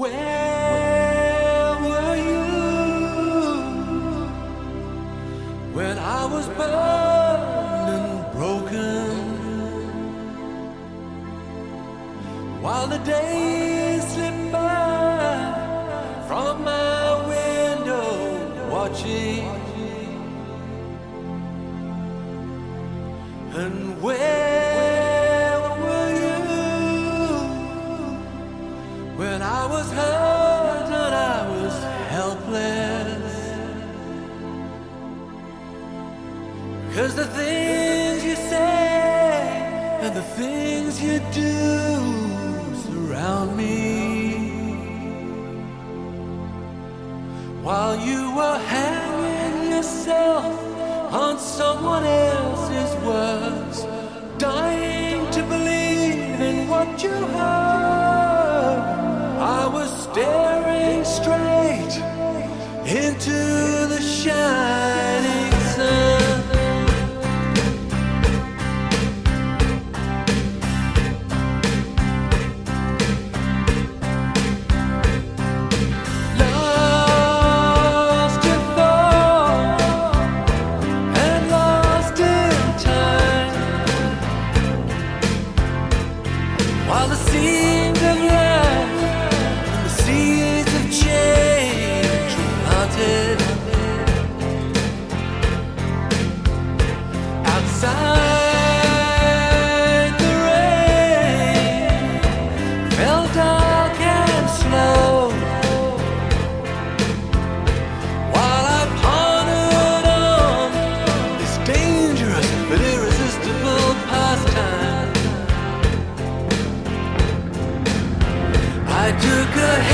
Where were you when I was burned and broken? While the days slip by from my window, watching. And where were you when I was hurt and I was helpless? 'Cause the things you say and the things you do surround me. While you were hanging yourself on someone else's words, dying to believe in what you heard, I was staring straight into the shining sun. While the seeds of life and the seeds of change were planted outside, the rain fell dark and slow. While I pondered on this dangerous but irresistible pastime, I took a